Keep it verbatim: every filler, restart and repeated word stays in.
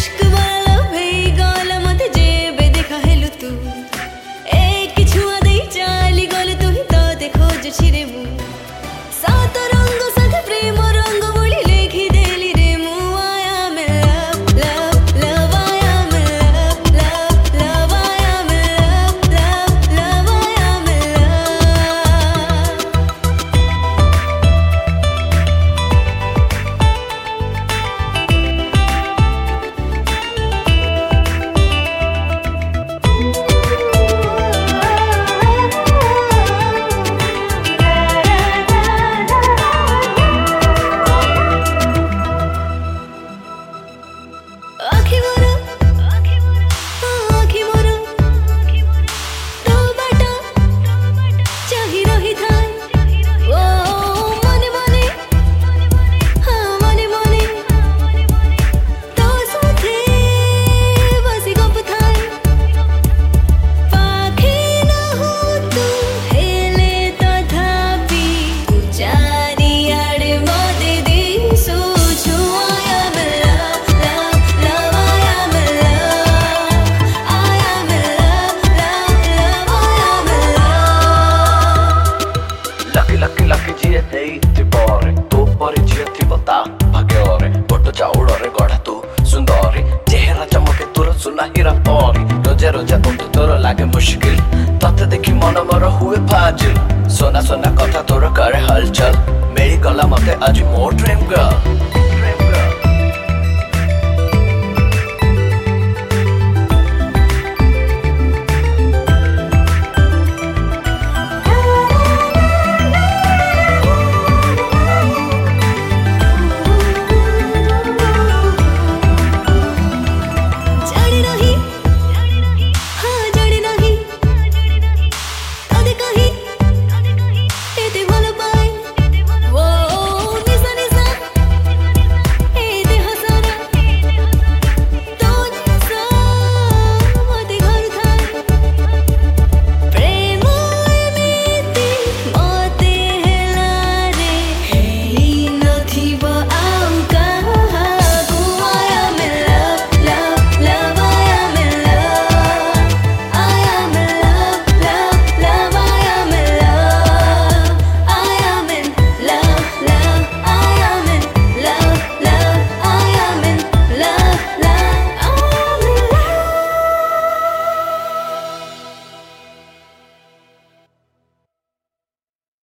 इश्क वाला भई गाला मत जेबे देखा हेलु तू एक छुआ दे चाली गल तू ही तो देखो जो छिरे मु सात रंग साथ प्रेम रंग बोली लेखी देली रे मु I am in love love love I am in love love love I am in love love love I am in आँखी मोरा आँखी मोरा रो बाटा चाही रही थाय ओ मने मने हाँ मने मने तो साथे बसी गप थाय पाखे न हो तू हेले तथापि तू चारिआडे मते दिसु छु I am in love love love I am in love I am in love love love I am in love Lucky lucky lucky जिए देती परे तो परे जिए थी बता भाग्यरे बट चाउड़रे गढ़ा तू सुंदरी चेहरा चमके तोर सुना हीरा परी रोजे रोजे उठ तोर लागे मुश्किल तते देखी मन मोर हुए फाजिल सोना सोना कथा तोर करे हलचल मेरी गला मते आज मोर ड्रीम गर्ल